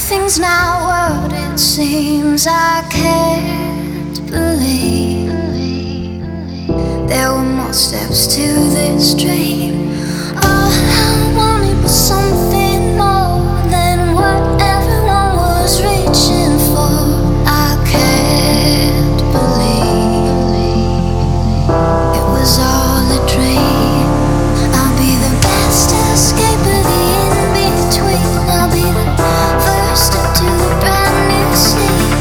Everything's not what it seems. I can't believe there were more steps to this dream. All I wanted was something more than what everyone was reaching for. I can't believe it was all a dream. I'll be the best escape of the in-between. I'll be the first into a brand new scene.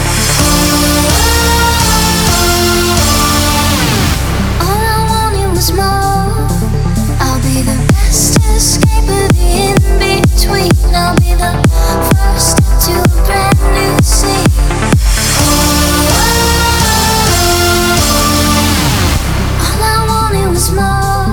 All I wanted was more. I'll be the best escape of the in-between. I'll be the first into a brand new scene. All I wanted was more.